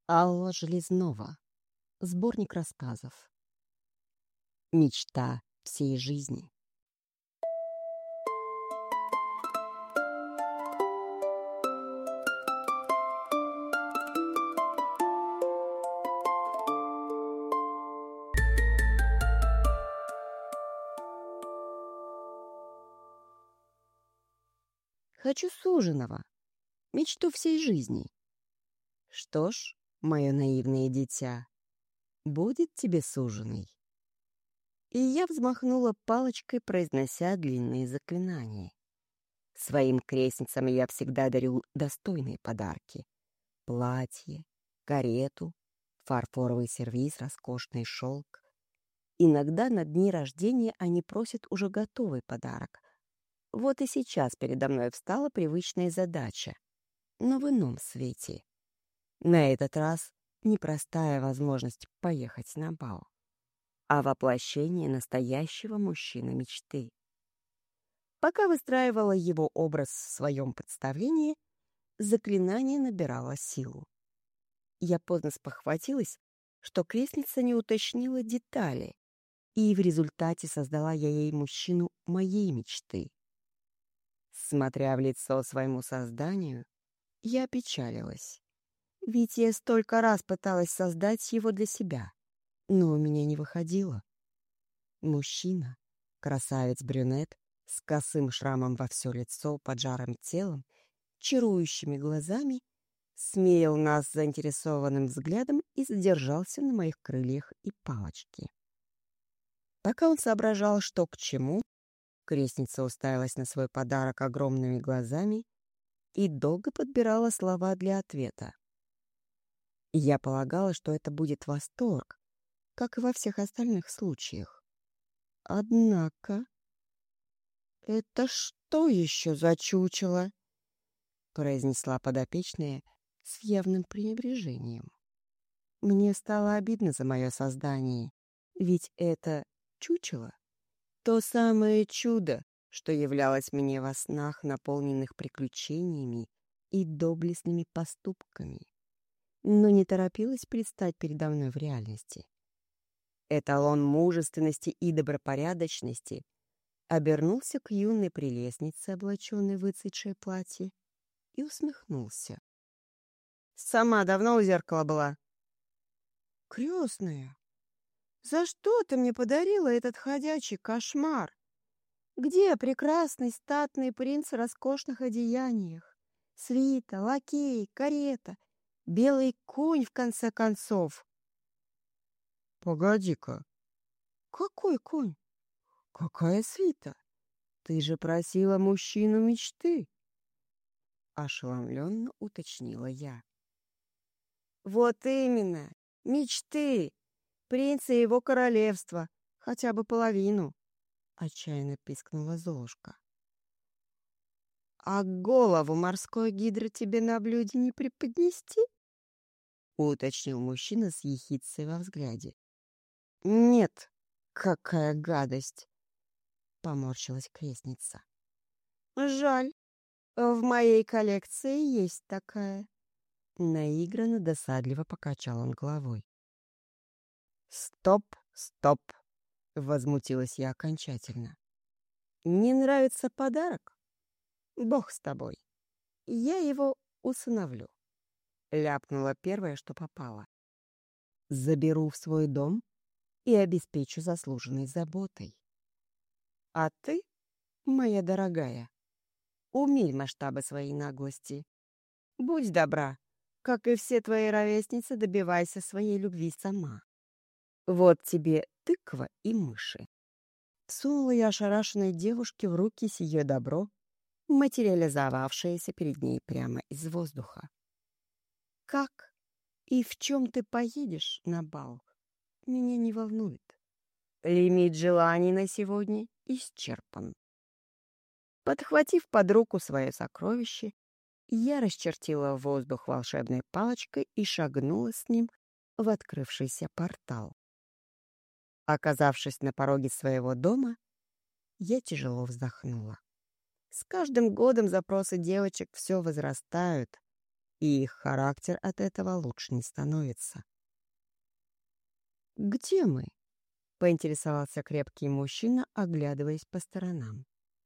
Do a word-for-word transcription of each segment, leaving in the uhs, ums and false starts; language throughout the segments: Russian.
Алла Железнова. Сборник рассказов. Мечта всей жизни. Хочу суженого, мечту всей жизни. Что ж, мое наивное дитя, будет тебе суженый. И я взмахнула палочкой, произнося длинные заклинания. Своим крестницам я всегда дарю достойные подарки. Платье, карету, фарфоровый сервиз, роскошный шелк. Иногда на дни рождения они просят уже готовый подарок. Вот и сейчас передо мной встала привычная задача, но в ином свете. На этот раз непростая возможность поехать на бал, а воплощение настоящего мужчины мечты. Пока выстраивала его образ в своем представлении, заклинание набирало силу. Я поздно спохватилась, что крестница не уточнила детали, и в результате создала я ей мужчину моей мечты. Смотря в лицо своему созданию, я опечалилась. Ведь я столько раз пыталась создать его для себя, но у меня не выходило. Мужчина, красавец-брюнет, с косым шрамом во все лицо, поджарым телом, чарующими глазами, смерил нас заинтересованным взглядом и задержался на моих крыльях и палочке. Пока он соображал, что к чему, крестница уставилась на свой подарок огромными глазами и долго подбирала слова для ответа. Я полагала, что это будет восторг, как и во всех остальных случаях. Однако... «Это что еще за чучело?» — произнесла подопечная с явным пренебрежением. Мне стало обидно за мое создание, ведь это чучело — то самое чудо, что являлось мне во снах, наполненных приключениями и доблестными поступками, но не торопилась предстать передо мной в реальности. Эталон мужественности и добропорядочности обернулся к юной прелестнице, облаченной в выцветшее платье, и усмехнулся. «Сама давно у зеркала была?» «Крестная, за что ты мне подарила этот ходячий кошмар? Где прекрасный статный принц в роскошных одеяниях? Свита, лакей, карета, белый конь, в конце концов?» «Погоди-ка, какой конь? Какая свита? Ты же просила мужчину мечты!» Ошеломленно уточнила я. «Вот именно, мечты! Принца и его королевства, хотя бы половину!» Отчаянно пискнула Золушка. «А голову морской гидры тебе на блюде не преподнести?» Уточнил мужчина с ехидцей во взгляде. «Нет, какая гадость!» Поморщилась крестница. «Жаль, в моей коллекции есть такая». Наигранно досадливо покачал он головой. «Стоп, стоп!» — возмутилась я окончательно. «Не нравится подарок? Бог с тобой. Я его усыновлю». Ляпнула первое, что попало. «Заберу в свой дом и обеспечу заслуженной заботой. А ты, моя дорогая, умерь масштабы своей наглости. Будь добра, как и все твои ровесницы, добивайся своей любви сама. Вот тебе тыква и мыши». Сунула я ошарашенной девушке в руки сие добро, материализовавшееся перед ней прямо из воздуха. «Как и в чем ты поедешь на бал, меня не волнует. Лимит желаний на сегодня исчерпан». Подхватив под руку свое сокровище, я расчертила воздух волшебной палочкой и шагнула с ним в открывшийся портал. Оказавшись на пороге своего дома, я тяжело вздохнула. С каждым годом запросы девочек все возрастают, и их характер от этого лучше не становится. «Где мы?» — поинтересовался крепкий мужчина, оглядываясь по сторонам.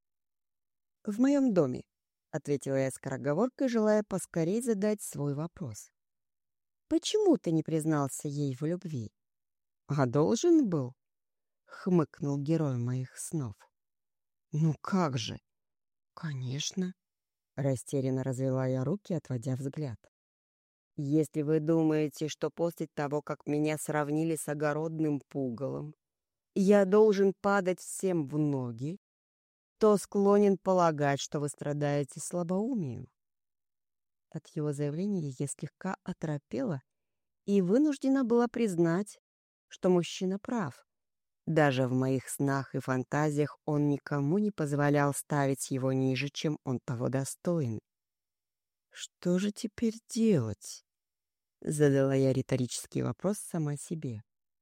«В моем доме», — ответила я скороговоркой, желая поскорей задать свой вопрос. «Почему ты не признался ей в любви?» «А должен был?» — хмыкнул герой моих снов. «Ну как же?» «Конечно», — растерянно развела я руки, отводя взгляд. «Если вы думаете, что после того, как меня сравнили с огородным пугалом, я должен падать всем в ноги, то склонен полагать, что вы страдаете слабоумием». От его заявления я слегка оторопела и вынуждена была признать, что мужчина прав. Даже в моих снах и фантазиях он никому не позволял ставить его ниже, чем он того достоин. «Что же теперь делать?» — задала я риторический вопрос сама себе.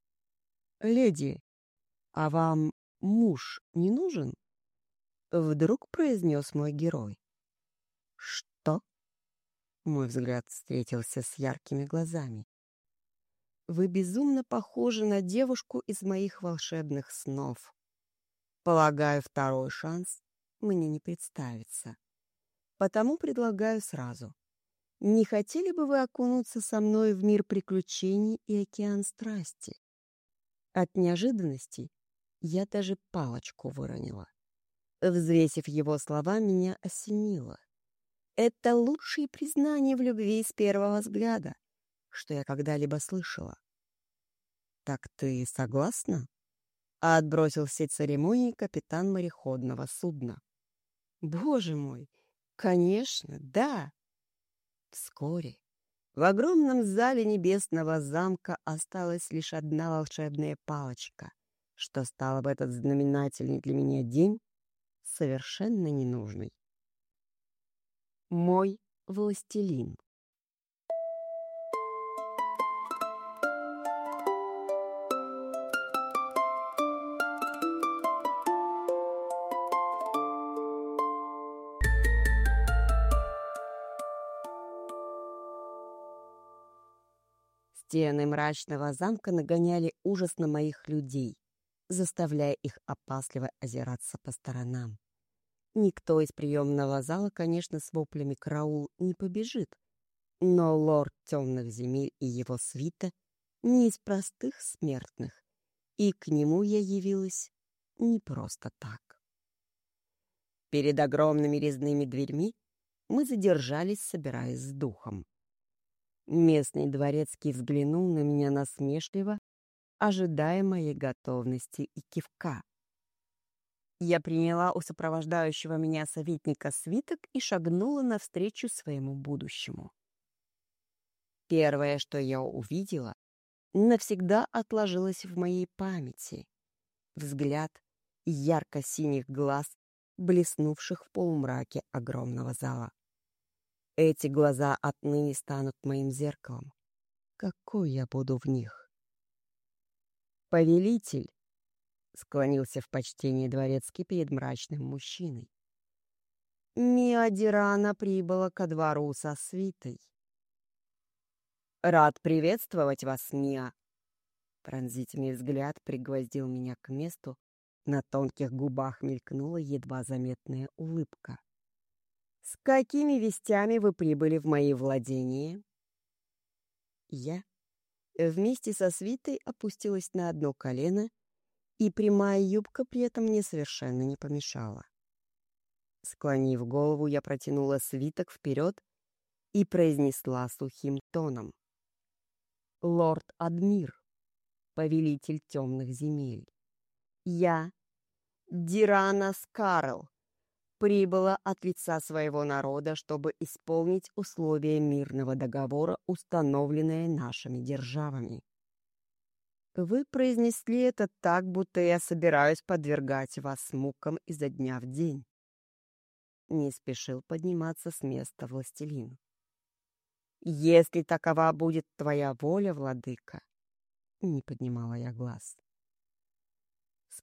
«Леди, а вам муж не нужен?» — вдруг произнес мой герой. «Что?» — мой взгляд встретился с яркими глазами. «Вы безумно похожи на девушку из моих волшебных снов. Полагаю, второй шанс мне не представится. Потому предлагаю сразу. Не хотели бы вы окунуться со мной в мир приключений и океан страсти?» От неожиданности я даже палочку выронила. Взвесив его слова, меня осенило. Это лучшее признание в любви с первого взгляда, что я когда-либо слышала. «Так ты согласна?» — отбросил все церемонии капитан мореходного судна. «Боже мой! Конечно, да!» Вскоре в огромном зале небесного замка осталась лишь одна волшебная палочка, что стало в этот знаменательный для меня день совершенно ненужной. Мой властелин. Стены мрачного замка нагоняли ужас на моих людей, заставляя их опасливо озираться по сторонам. Никто из приемного зала, конечно, с воплями «караул» не побежит, но лорд темных земель и его свита не из простых смертных, и к нему я явилась не просто так. Перед огромными резными дверьми мы задержались, собираясь с духом. Местный дворецкий взглянул на меня насмешливо, ожидая моей готовности и кивка. Я приняла у сопровождающего меня советника свиток и шагнула навстречу своему будущему. Первое, что я увидела, навсегда отложилось в моей памяти. Взгляд ярко-синих глаз, блеснувших в полумраке огромного зала. Эти глаза отныне станут моим зеркалом. Какой я буду в них? «Повелитель!» — склонился в почтении дворецкий перед мрачным мужчиной. «Миа Дирана прибыла ко двору со свитой». «Рад приветствовать вас, Миа!» Пронзительный взгляд пригвоздил меня к месту, на тонких губах мелькнула едва заметная улыбка. «С какими вестями вы прибыли в мои владения?» Я вместе со свитой опустилась на одно колено, и прямая юбка при этом мне совершенно не помешала. Склонив голову, я протянула свиток вперед и произнесла сухим тоном: «Лорд Адмир, повелитель темных земель, я, Дирана Скарл, прибыла от лица своего народа, чтобы исполнить условия мирного договора, установленные нашими державами». Вы произнесли это так, будто я собираюсь подвергать вас мукам изо дня в день. Не спешил подниматься с места властелин. «Если такова будет твоя воля, владыка», — не поднимала я глаз.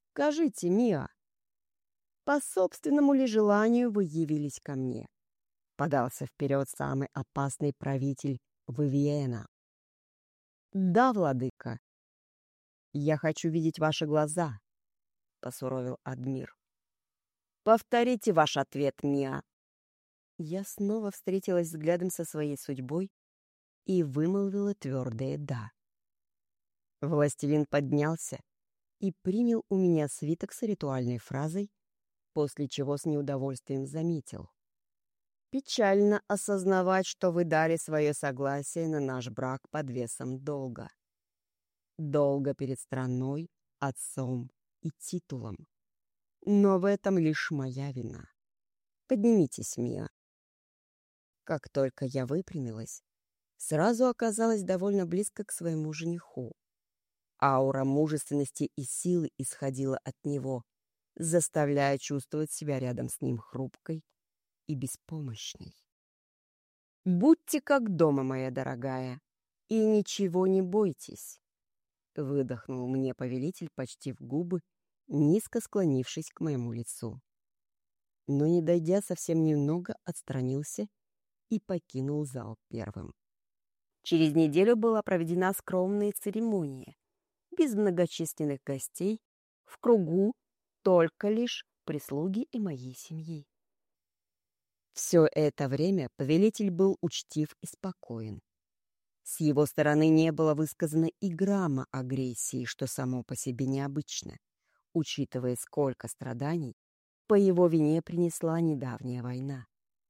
«Скажите, Миа, по собственному ли желанию вы явились ко мне? подался вперед самый опасный правитель Вивиена. «Да, владыка, я хочу видеть ваши глаза», — посуровил Адмир. «Повторите ваш ответ, Миа». Я снова встретилась взглядом со своей судьбой и вымолвила твердое «да». Властелин поднялся и принял у меня свиток с ритуальной фразой, после чего с неудовольствием заметил. «Печально осознавать, что вы дали свое согласие на наш брак под весом долга. Долга перед страной, отцом и титулом. Но в этом лишь моя вина. Поднимитесь, Миа». Как только я выпрямилась, сразу оказалась довольно близко к своему жениху. Аура мужественности и силы исходила от него, заставляя чувствовать себя рядом с ним хрупкой и беспомощной. «Будьте как дома, моя дорогая, и ничего не бойтесь», — выдохнул мне повелитель почти в губы, низко склонившись к моему лицу. Но, не дойдя совсем немного, отстранился и покинул зал первым. Через неделю была проведена скромная церемония, без многочисленных гостей, в кругу только лишь прислуги и моей семьи. Все это время повелитель был учтив и спокоен. С его стороны не было высказано и грамма агрессии, что само по себе необычно, учитывая, сколько страданий по его вине принесла недавняя война.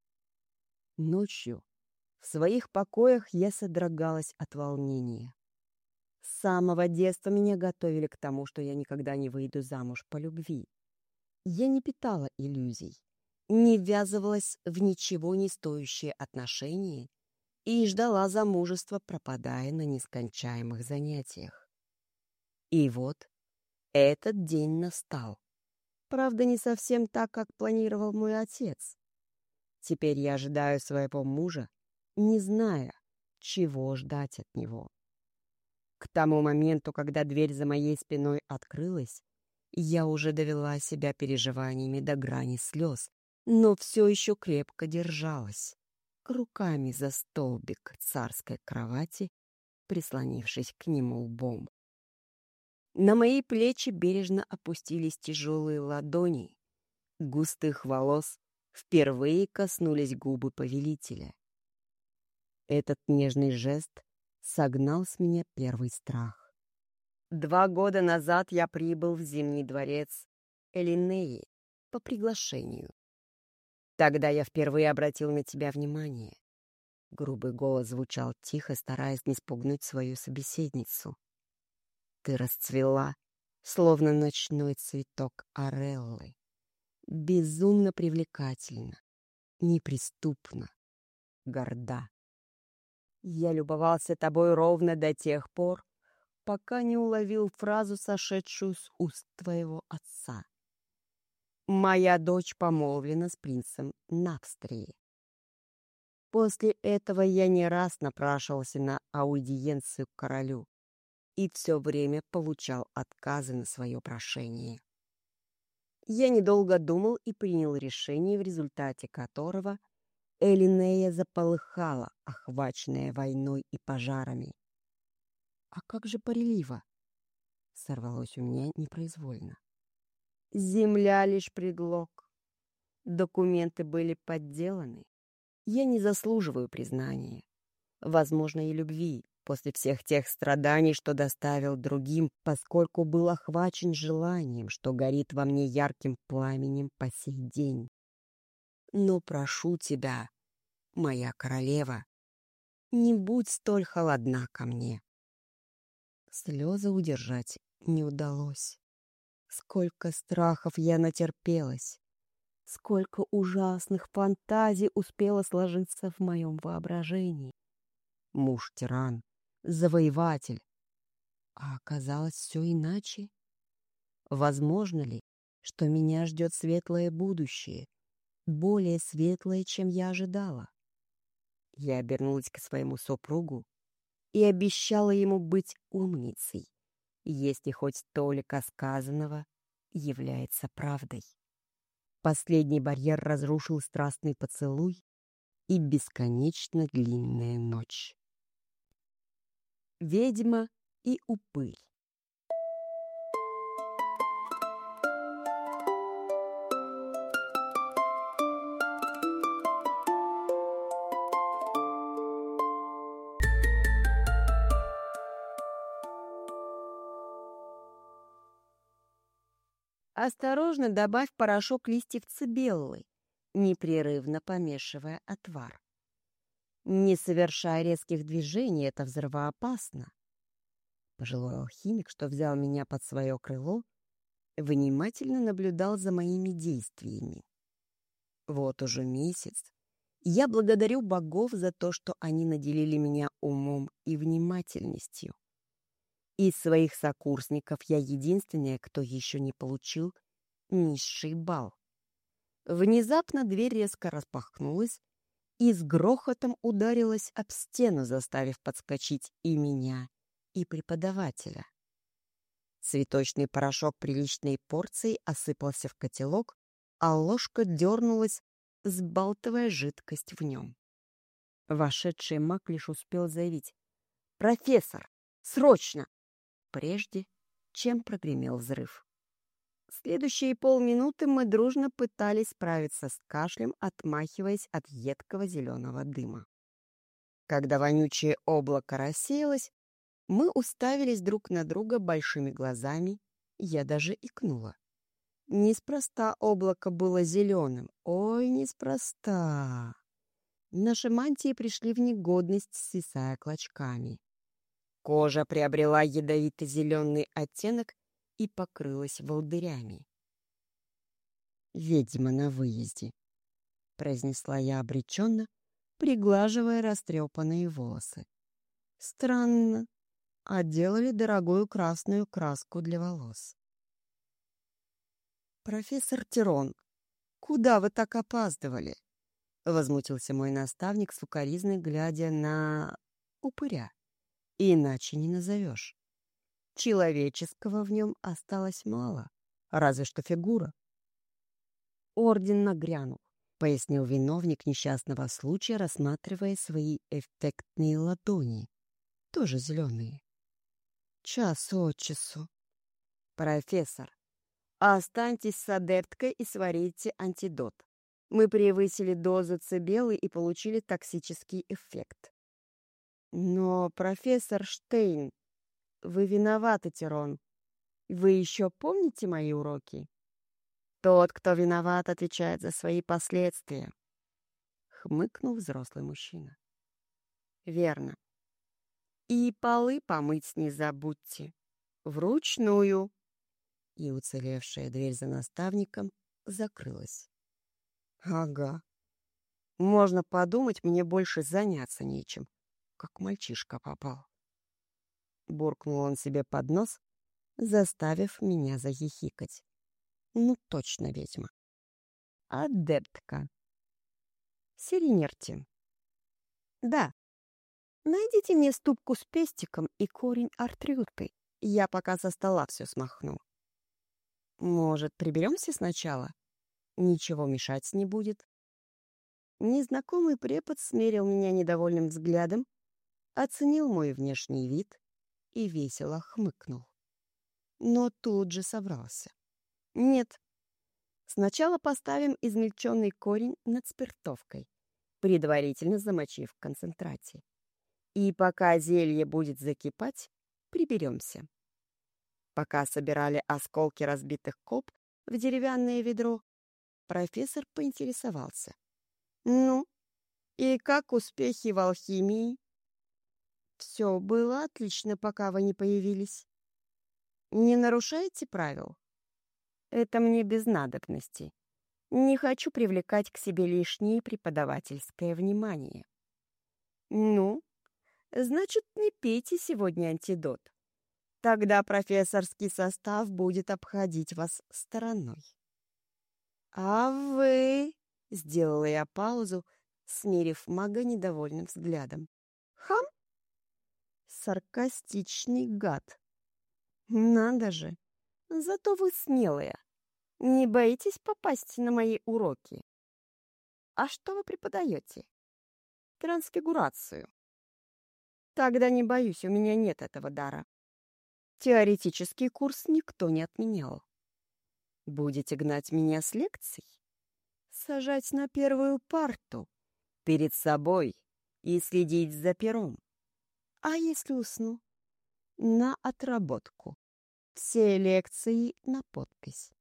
Ночью в своих покоях я содрогалась от волнения. С самого детства меня готовили к тому, что я никогда не выйду замуж по любви. Я не питала иллюзий, не ввязывалась в ничего не стоящие отношения и ждала замужества, пропадая на нескончаемых занятиях. И вот этот день настал. Правда, не совсем так, как планировал мой отец. Теперь я ожидаю своего мужа, не зная, чего ждать от него. К тому моменту, когда дверь за моей спиной открылась, я уже довела себя переживаниями до грани слез, но все еще крепко держалась, руками за столбик царской кровати, прислонившись к нему лбом. На мои плечи бережно опустились тяжелые ладони, густых волос впервые коснулись губы повелителя. Этот нежный жест согнал с меня первый страх. Два года назад я прибыл в Зимний дворец Элинеи по приглашению. Тогда я впервые обратил на тебя внимание. Грубый голос звучал тихо, стараясь не спугнуть свою собеседницу. Ты расцвела, словно ночной цветок ореллы. Безумно привлекательна, неприступна, горда. Я любовался тобой ровно до тех пор, пока не уловил фразу, сошедшую с уст твоего отца. Моя дочь помолвлена с принцем Навстрии. После этого я не раз напрашивался на аудиенцию к королю и все время получал отказы на свое прошение. Я недолго думал и принял решение, в результате которого Элинея заполыхала, охваченная войной и пожарами. «А как же Парелива?» — сорвалось у меня непроизвольно. «Земля — лишь предлог. Документы были подделаны. Я не заслуживаю признания, возможно, и любви, после всех тех страданий, что доставил другим, поскольку был охвачен желанием, что горит во мне ярким пламенем по сей день. Но прошу тебя, моя королева, не будь столь холодна ко мне». Слезы удержать не удалось. Сколько страхов я натерпелась, сколько ужасных фантазий успело сложиться в моем воображении. Муж-тиран, завоеватель. А оказалось все иначе. Возможно ли, что меня ждет светлое будущее, более светлое, чем я ожидала? Я обернулась к своему супругу и обещала ему быть умницей, если хоть толика сказанного является правдой. Последний барьер разрушил страстный поцелуй, и бесконечно длинная ночь. Ведьма и упырь. Осторожно добавь порошок листьев цибеллы, непрерывно помешивая отвар. Не совершая резких движений, это взрывоопасно. Пожилой алхимик, что взял меня под свое крыло, внимательно наблюдал за моими действиями. Вот уже месяц я благодарю богов за то, что они наделили меня умом и внимательностью. Из своих сокурсников я единственная, кто еще не получил низший балл. Внезапно дверь резко распахнулась и с грохотом ударилась об стену, заставив подскочить и меня, и преподавателя. Цветочный порошок приличной порцией осыпался в котелок, а ложка дернулась, сбалтывая жидкость в нем. Вошедший маг лишь успел заявить: «Профессор, срочно!» прежде чем прогремел взрыв. Следующие полминуты мы дружно пытались справиться с кашлем, отмахиваясь от едкого зеленого дыма. Когда вонючее облако рассеялось, мы уставились друг на друга большими глазами, я даже икнула. Неспроста облако было зеленым, ой, неспроста. Наши мантии пришли в негодность, свисая клочками. Кожа приобрела ядовито-зеленый оттенок и покрылась волдырями. «Ведьма на выезде», — произнесла я обреченно, приглаживая растрепанные волосы. «Странно, а делали дорогую красную краску для волос». «Профессор Тирон, куда вы так опаздывали?» — возмутился мой наставник сукоризной, глядя на упыря. Иначе не назовешь. Человеческого в нем осталось мало, разве что фигура. Орден нагрянул, пояснил виновник несчастного случая, рассматривая свои эффектные ладони, тоже зеленые. Час от часу. Профессор, останьтесь с адепткой и сварите антидот. Мы превысили дозу цибеллы и получили токсический эффект. Но, профессор Штейн, вы виноваты, Тирон. Вы еще помните мои уроки? Тот, кто виноват, отвечает за свои последствия. Хмыкнул взрослый мужчина. Верно. И полы помыть не забудьте. Вручную. И уцелевшая дверь за наставником закрылась. Ага. Можно подумать, мне больше заняться нечем. Как мальчишка попал. Буркнул он себе под нос, заставив меня захихикать. Ну, точно ведьма. Адептка. Сиренерти. Да. Найдите мне ступку с пестиком и корень артрюты. Я пока со стола все смахну. Может, приберемся сначала? Ничего мешать не будет. Незнакомый препод смерил меня недовольным взглядом, оценил мой внешний вид и весело хмыкнул. Но тут же собрался. Нет. Сначала поставим измельченный корень над спиртовкой, предварительно замочив в концентрате. И пока зелье будет закипать, приберемся. Пока собирали осколки разбитых коп в деревянное ведро, профессор поинтересовался. Ну, и как успехи в алхимии? Все было отлично, пока вы не появились. Не нарушаете правил? Это мне без надобности. Не хочу привлекать к себе лишнее преподавательское внимание. Ну, значит, не пейте сегодня антидот. Тогда профессорский состав будет обходить вас стороной. А вы... Сделала я паузу, смерив мага недовольным взглядом. Хам! Саркастичный гад. Надо же! Зато вы смелая. Не боитесь попасть на мои уроки? А что вы преподаете? трансфигурацию. Тогда не боюсь, у меня нет этого дара. Теоретический курс никто не отменял. Будете гнать меня с лекций? Сажать на первую парту, перед собой и следить за пером. А если усну? На отработку. Все лекции на подпись.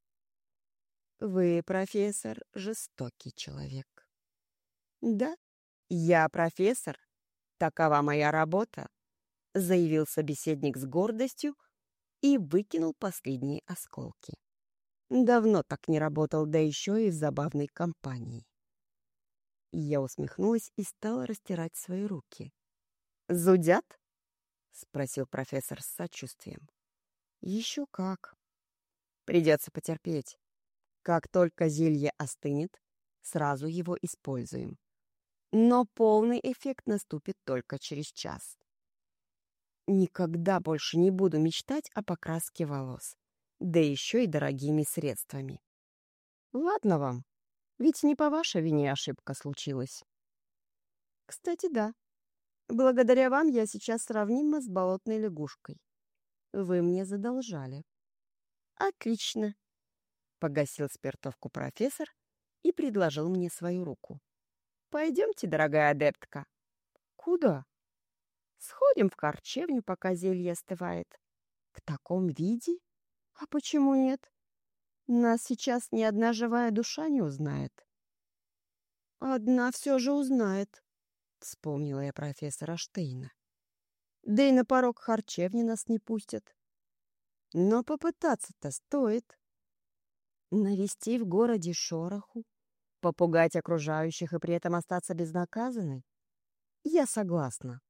Вы, профессор, жестокий человек. Да, я профессор. Такова моя работа, заявил собеседник с гордостью и выкинул последние осколки. Давно так не работал, да еще и в забавной компании. Я усмехнулась и стала растирать свои руки. «Зудят?» — спросил профессор с сочувствием. «Еще как. Придется потерпеть. Как только зелье остынет, сразу его используем. Но полный эффект наступит только через час. Никогда больше не буду мечтать о покраске волос, да еще и дорогими средствами. Ладно вам, ведь не по вашей вине ошибка случилась. Кстати, да. Благодаря вам я сейчас сравнима с болотной лягушкой. Вы мне задолжали. Отлично. Погасил спиртовку профессор и предложил мне свою руку. Пойдемте, дорогая адептка. Куда? Сходим в харчевню, пока зелье остывает. В таком виде? А почему нет? Нас сейчас ни одна живая душа не узнает. Одна все же узнает, вспомнила я профессора Штейна. Да и на порог харчевни нас не пустят. Но попытаться-то стоит. Навести в городе шороху, попугать окружающих и при этом остаться безнаказанной? Я согласна.